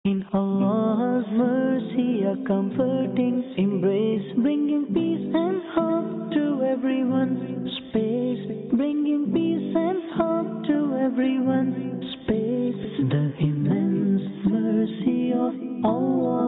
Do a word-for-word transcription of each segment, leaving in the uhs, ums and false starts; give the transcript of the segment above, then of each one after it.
In Allah's mercy, a comforting embrace, bringing peace and hope to everyone's space, bringing peace and hope to everyone's space. The immense mercy of Allah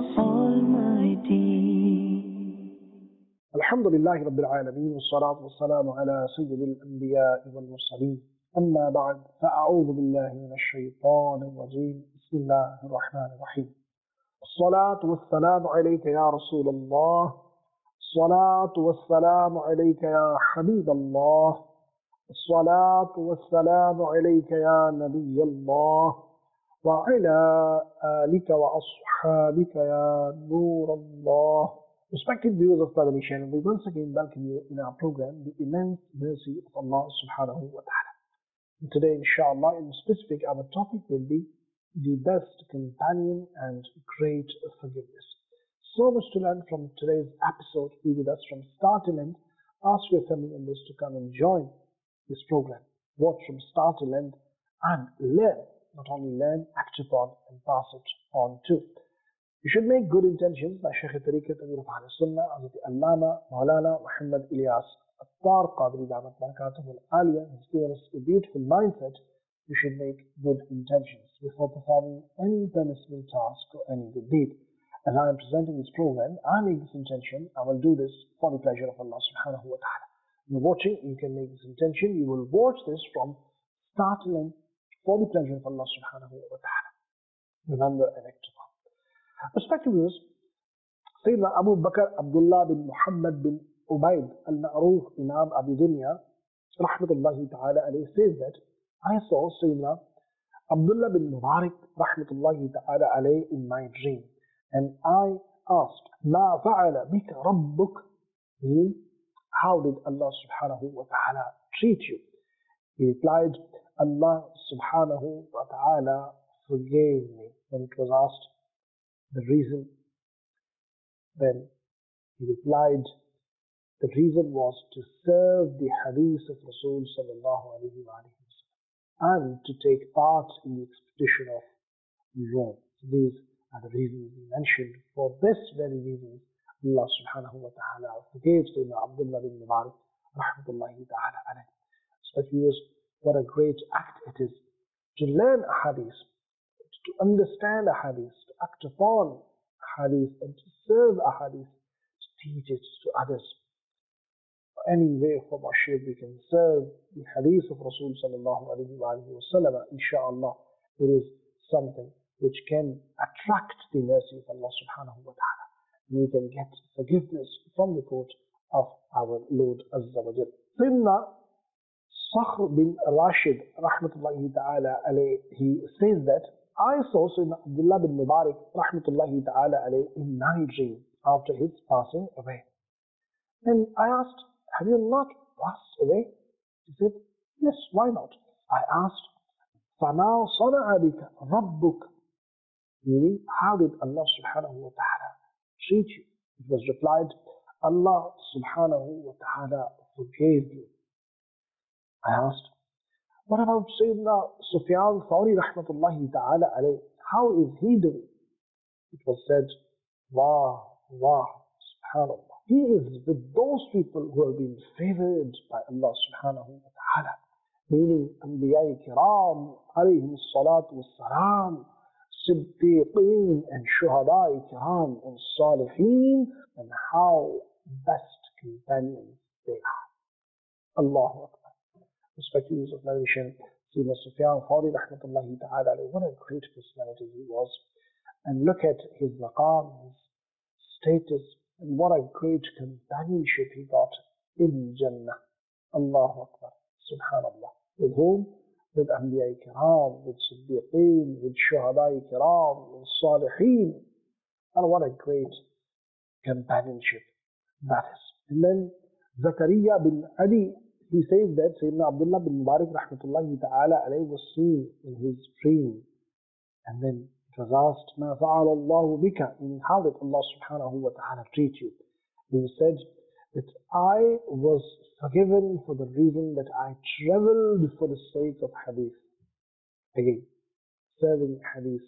Almighty. الحمد لله رب العالمين والصلاة والسلام على سيد الأنبياء والمرسلين أما بعد فأعوذ بالله من الشيطان الرجيم بسم الله الرحمن الرحيم الصلاة والسلام عليك يا رسول الله الصلاة والسلام عليك يا حبيب الله الصلاة والسلام عليك يا نبي الله وعلى آلك وأصحابك يا نور الله. Respected viewers of Qadami channel, we once again welcome you in our program, The Immense Mercy of Allah subhanahu wa ta'ala. And today, inshallah, in specific, our topic will be the best companion and great forgiveness. So much to learn from today's episode. Be with us from start to end. Ask your family members to come and join this program. Watch from start to end and learn. Not only learn, act upon and pass it on too. You should make good intentions by Shaykh Tariqat Amir of Ahl Sunnah, Hazrat Allama Maulana Muhammad Ilyas Attar Qadri Damat Barakatuhu Al-Aliyah has given us a beautiful mindset. You should make good intentions before performing any permissible task or any good deed. As I am presenting this program, I make this intention, I will do this for the pleasure of Allah subhanahu wa ta'ala. You're watching, you can make this intention, you will watch this from start to end for the pleasure of Allah subhanahu wa ta'ala. Remember and act upon. Respected viewers, Sayyidina Abu Bakr Abdullah bin Muhammad bin Ubaid al-Ma'ruf Imam Abu Dunya rahmatullahi ta'ala alayhi says that I saw Sayyidina Abdullah bin Mubarak rahmatullahi ta'ala alayhi in my dream, and I asked, Ma fa'ala bika rabbuk? Meaning, how did Allah subhanahu wa ta'ala treat you? He replied, Allah subhanahu wa ta'ala forgave me. When it was asked the reason, then he replied, the reason was to serve the hadith of Rasul sallallahu alayhi wa and to take part in the expedition of Rome. So these are the reasons we mentioned. For this very reason, Allah subhanahu wa ta'ala forgave Sayyidina Abdullah bin Mubarak rahmatullahi ta'ala alayhi. So viewers, what a great act it is to learn a hadith, to understand a hadith, to act upon a hadith, and to serve a hadith, to teach it to others. Any way from our shape we can serve the hadith of Rasul sallallahu alayhi wa sallam, inshaAllah, it is something which can attract the mercy of Allah subhanahu wa ta'ala. We can get forgiveness from the court of our Lord Azza wa Jal. Sayyidina Sakhr bin Rashid rahmatullahi ta'ala alayhi, he says that I saw Sayyidina Abdullah bin Mubarak rahmatullahi ta'ala alayhi in my dream after his passing away. And I asked, have you not passed away? He said, yes, why not? I asked, فَمَا صَنَعَ بِكَ رَبُّكَ? Meaning, how did Allah subhanahu wa ta'ala treat you? It was replied, Allah subhanahu wa ta'ala forgave you. I asked, what about Sayyidina Sufyan Thawri rahmatullahi ta'ala alayhi? How is he doing? It was said, Wah, Wah, subhanallah. He is with those people who have been favored by Allah subhanahu wa ta'ala. Meaning, Anbiya Kiram, alayhim salatu wassalam, Siddiqeen and Shuhada Kiram and Salihin, and how best companions they are. Allahu Akbar. Respected viewers of narration, Sayyidina Sufyan Thawri rahmatullahi ta'ala alayhi, what a great personality he was. And look at his maqam, his status, and what a great companionship he got in Jannah. Allahu Akbar. Subhanallah. With whom? With Anbiya Kiram, with Siddiqeen, with Shuhada Kiram, with Salihin. And what a great companionship that is. And then Zakaria bin Adi, he says that Sayyidina Abdullah bin Mubarak rahmatullahi ta'ala alayhi was seen in his dream. And then it was asked, مَا فَعَلَ اللَّهُ بِكَ? Meaning, how did Allah subhanahu wa ta'ala treat you? He said that I was forgiven for the reason that I traveled for the sake of hadith. Again, serving hadith,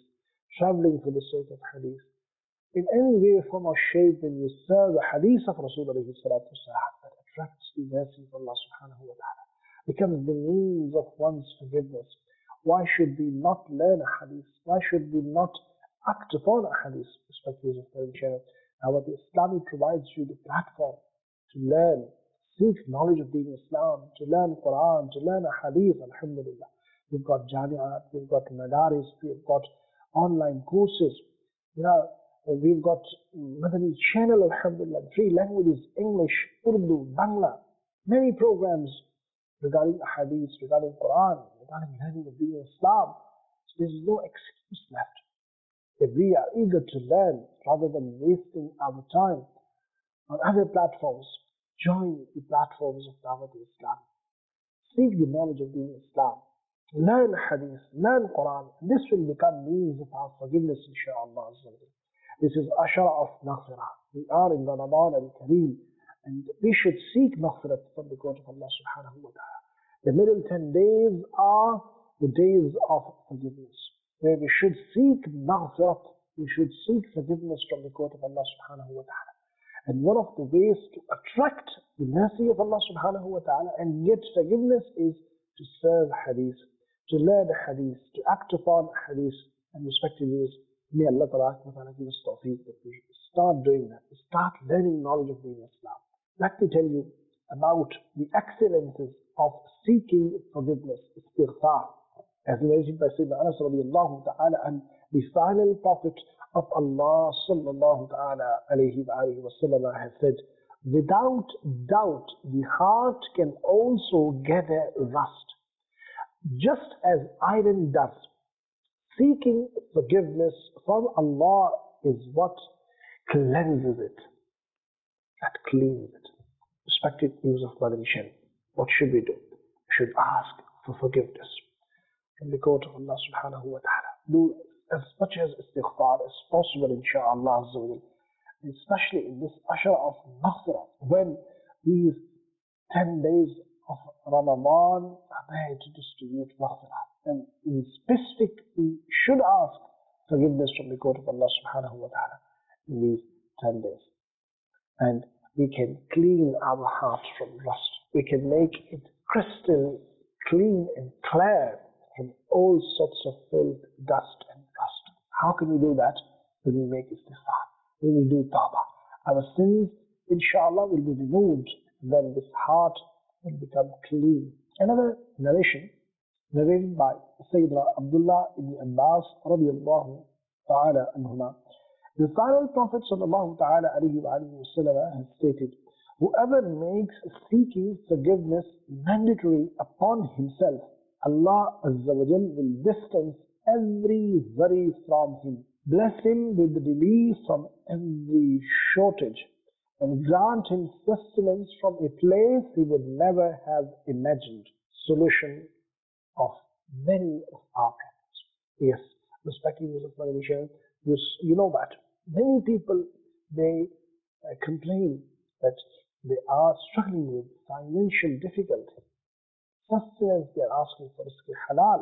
traveling for the sake of hadith. In any way, form or shape, when you serve the hadith of Rasul alayhi salatu wasalam, that attracts the mercy of Allah subhanahu wa ta'ala, becomes the means of one's forgiveness. Why should we not learn a hadith? Why should we not act upon a hadith? Respected of the channel. Now, what the Islam provides you the platform to learn, seek knowledge of Deen Islam, to learn Quran, to learn a hadith, alhamdulillah. We've got Jami'at, we've got Madaris, we've got online courses. You know, we've got Madani channel, alhamdulillah, three languages, English, Urdu, Bangla, many programs regarding hadith, regarding Quran, regarding learning of Deen Islam. So there's no excuse left. If we are eager to learn rather than wasting our time on other platforms, join the platforms of Dawat Islam. Seek the knowledge of Deen Islam. Learn hadith, learn Quran. This will become means of our forgiveness, inshaAllah. This is Ashara of Maghfirah. We are in Ramadan al-Kareem, and we should seek Maghfirat from the court of Allah subhanahu wa ta'ala. The middle ten days are the days of forgiveness, where we should seek Maghfirat, we should seek forgiveness from the court of Allah subhanahu wa ta'ala. And one of the ways to attract the mercy of Allah subhanahu wa ta'ala and get forgiveness is to serve hadith, to learn hadith, to act upon hadith, and respected viewers, may Allah ta'ala give us tawfiq that we start doing that, we start learning knowledge of Deen Islam. Let me tell you about the excellences of seeking forgiveness, istighfar. As mentioned by Sayyidina Anas radiallahu ta'ala, and the final prophet of Allah sallallahu ta'ala alayhi wa alayhi wa sallam has said, without doubt the heart can also gather rust, just as iron does. Seeking forgiveness from Allah is what cleanses it, that cleans it. Respected use of moderation. What should we do? We should ask for forgiveness in the court of Allah subhanahu wa ta'ala. Do as much as istighfar as possible, insha'Allah azza wa jal. Especially in this ashra of maghfirah, when these ten days of Ramadan are there to distribute maghfirah. And in specific, we should ask forgiveness from the court of Allah subhanahu wa ta'ala in these ten days. And we can clean our heart from rust. We can make it crystal clean and clear from all sorts of filth, dust and rust. How can we do that? When we make istighfar, when we do tawbah. Our sins, inshallah, will be removed. Then this heart will become clean. Another narration, narrated by Sayyidina Abdullah ibn Abbas radiallahu ta'ala anhuma. The final Prophet sallallahu ta'ala alayhi wa alayhi wa sallam has stated, whoever makes seeking forgiveness mandatory upon himself, Allah Azza wa Jal will distance every worry from him, bless him with relief from every shortage, and grant him sustenance from a place he would never have imagined. Solution of many of our problems. Yes, respecting Muslim tradition, you, you know that many people, they uh, complain that they are struggling with financial difficulty. Sustenance they are asking for is halal.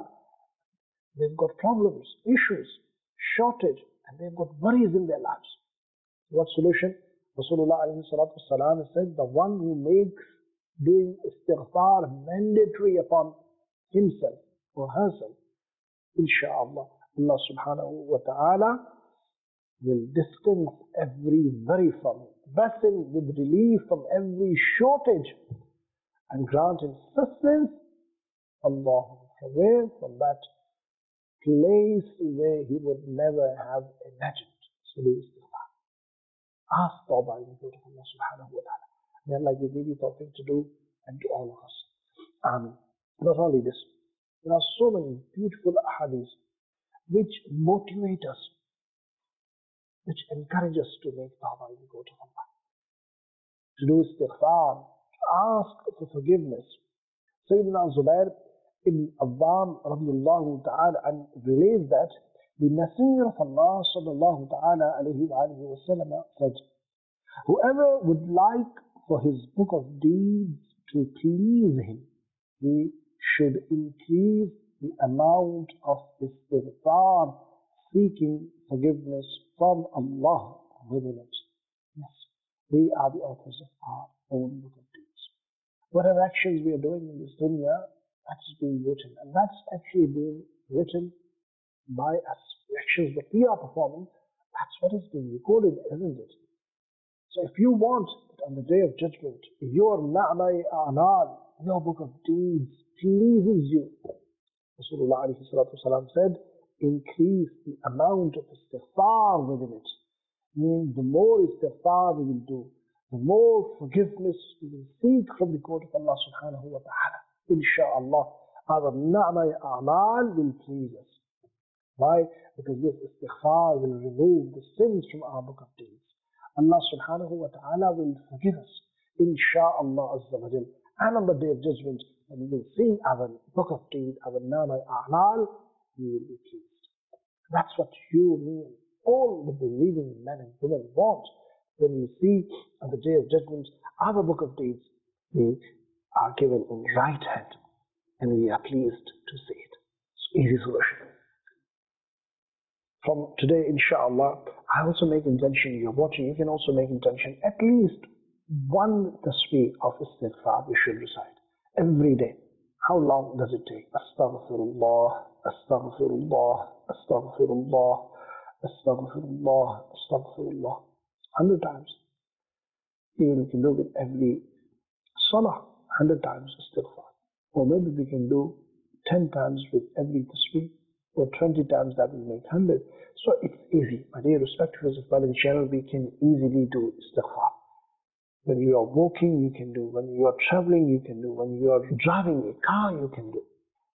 They've got problems, issues, shortage, and they've got worries in their lives. What solution? Rasulullah alayhi salatu wasalam said, the one who makes doing istighfar mandatory upon himself or herself, insha'Allah, Allah subhanahu wa ta'ala will distance every worry from him, bless him with relief from every shortage, and grant him sustenance, Allah, away from that place where he would never have imagined. So do istighfar. Ask tawbah in the court of Allah subhanahu wa ta'ala. May Allah give you something to do and to all of us. Amen. Not only this, there are so many beautiful ahadith which motivate us, which encourage us to make tawbah in the court of Allah, to do istighfar, to ask for forgiveness. Sayyidina Zubair ibn Awwam radiallahu ta'ala and relays that the Messenger of Allah sallallahu ta'ala alayhi wa alayhi wa sallam said, whoever would like for his book of deeds to please him, he should increase the amount of istighfar seeking forgiveness from Allah within it. Yes, we are the authors of our own book of deeds. Whatever actions we are doing in this dunya, that's being written, and that's actually being written by us. The actions that we are performing, that's what is being recorded, isn't it? So if you want that on the day of judgment, your na'mai a'mal, your book of deeds, pleases you, Rasulullah alayhi salatu wasalam said, increase the amount of istighfar within it. Meaning the more istighfar we will do, the more forgiveness we will seek from the court of Allah subhanahu wa ta'ala. Insha'Allah, our na'mai a'mal will please us. Why? Because this istighfar will remove the sins from our book of deeds. Allah subhanahu wa ta'ala will forgive us. Insha'Allah azza wa jal. And on the day of judgment, when we will see our book of deeds, our na'mai a'mal, we will be pleased. That's what you, me, and all the believing men and women want. When we see on the day of judgment our book of deeds, we are given in right hand and we are pleased to see it. It's easy solution. From today, inshallah, I also make intention, you're watching, you can also make intention, at least one tasbih of istighfar we should recite every day. How long does it take? Astaghfirullah, astaghfirullah, astaghfirullah, astaghfirullah, astaghfirullah. Hundred times. Even we can do with every salah, hundred times istighfar. Or maybe we can do ten times with every tasbih, or twenty times, that will make hundred. So it's easy. My dear respected viewers of Balance channel, we can easily do istighfar. When you are walking, you can do. When you are traveling, you can do. When you are driving a car, you can do.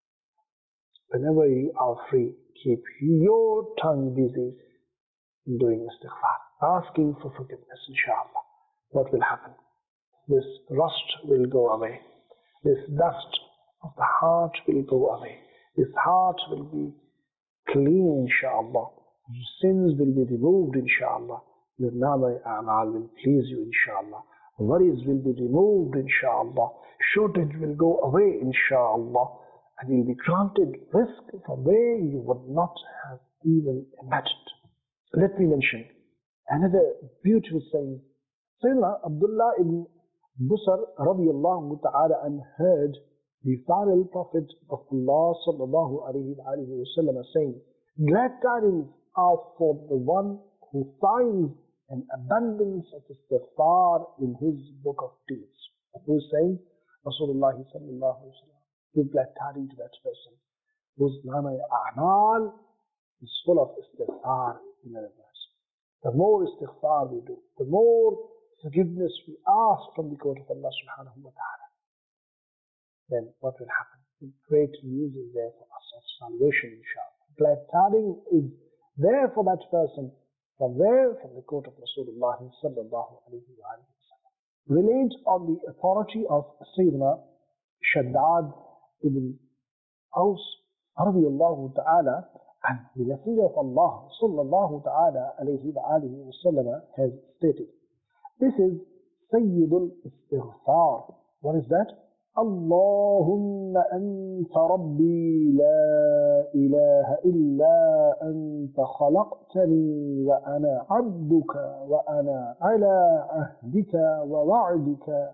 Whenever you are free, keep your tongue busy in doing istighfar, asking for forgiveness, inshallah. What will happen? This rust will go away. This dust of the heart will go away. This heart will be clean, inshallah. Your sins will be removed, inshallah. Your na'mai a'mal will please you, inshallah. Worries will be removed, inshallah. Shortage will go away, inshallah. And you'll be granted risk from where you would not have even imagined. Let me mention another beautiful saying. Sayyidina Abdullah ibn Busr radiyallahu ta'ala and heard the final prophet of Allah sallallahu alayhi wa sallam saying, glad tidings are for the one who finds an abundance of istighfar in his book of deeds. Who is saying? Rasulullah sallallahu alayhi wa sallam. Give glad tidings to that person whose na'mai a'mal is full of istighfar in other words. The more istighfar we do, the more forgiveness we ask from the court of Allah subhanahu wa ta'ala, then what will happen? Great news is there for us of salvation, inshallah. Glad tidings is there for that person. From where? From the court of Rasulullah sallallahu alayhi wa sallam. Relates on the authority of Sayyidina Shaddad ibn Aus radiyallahu ta'ala, and the Messenger of Allah sallallahu ta'ala alayhi wa alihi wa sallam has stated, this is Sayyidul Istighfar. What is that? Allahumma anta rabbi la ilaha illa anta khalaqtani wa ana abduka wa ana ala ahdika wa wa'dika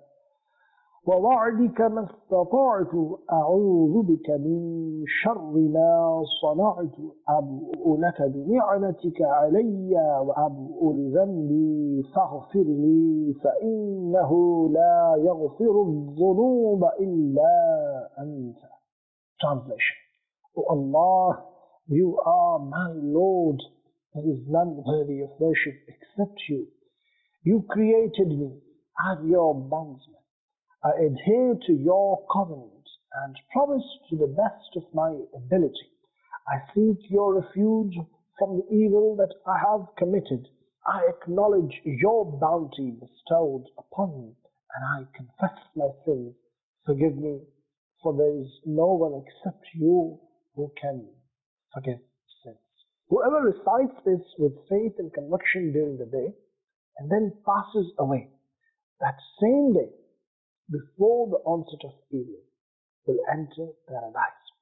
ووعدك ما استطعت أعوذ بك من شر ما صنعت أبوء لك بنعمتك علي وأبوء لذنبي فاغفر لي فإنه لا يغفر الذنوب إلا أنت. Translation. O Allah, you are my Lord. There is none worthy of worship except you. You created me as your bondsman. I adhere to your covenant and promise to the best of my ability. I seek your refuge from the evil that I have committed. I acknowledge your bounty bestowed upon me, and I confess my sins. Forgive me, for there is no one except you who can forgive sins. Whoever recites this with faith and conviction during the day, and then passes away, that same day, before the onset of evening, will enter paradise.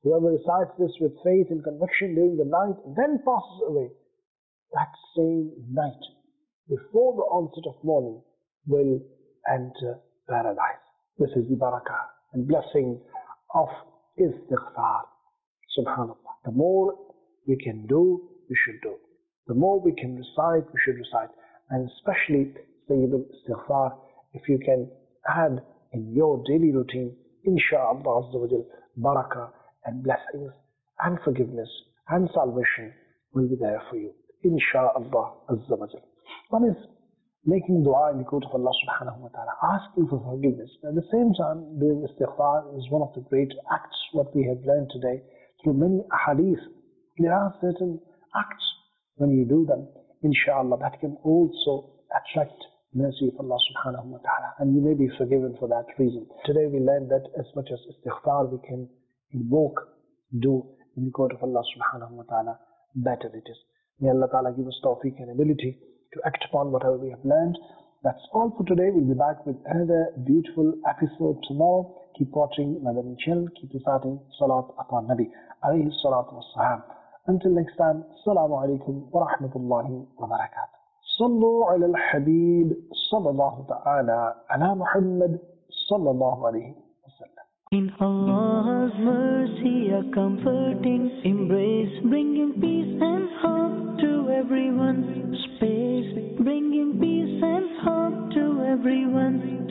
Whoever recites this with faith and conviction during the night and then passes away, that same night, before the onset of morning, will enter paradise. This is the barakah and blessing of istighfar. Subhanallah. The more we can do, we should do. The more we can recite, we should recite. And especially Sayyidul Istighfar, if you can add in your daily routine, insha'Allah Azza wa Jal, barakah and blessings and forgiveness and salvation will be there for you. Insha'Allah Azza wa Jal. One is making dua in the court of Allah subhanahu wa ta'ala, asking for forgiveness. At the same time, doing istighfar is one of the great acts what we have learned today through many ahadith. There are certain acts, when you do them, inshallah, that can also attract mercy of Allah subhanahu wa ta'ala, and you may be forgiven for that reason. Today we learned that as much as istighfar we can invoke, do in the court of Allah subhanahu wa ta'ala, better it is. May Allah ta'ala give us tawfiq and ability to act upon whatever we have learned. That's all for today. We'll be back with another beautiful episode tomorrow. Keep watching Madani channel. Keep reciting Salat upon Nabi alayhi salatu wassalam. Until next time, Assalamu alaikum wa rahmatullahi wa barakatuh. Sallu ala al-Habib sallallahu ta'ala ala Muhammad sallallahu alayhi wa sallam. In Allah's mercy, a comforting embrace, bringing peace and hope to everyone's space, bringing peace and hope to everyone's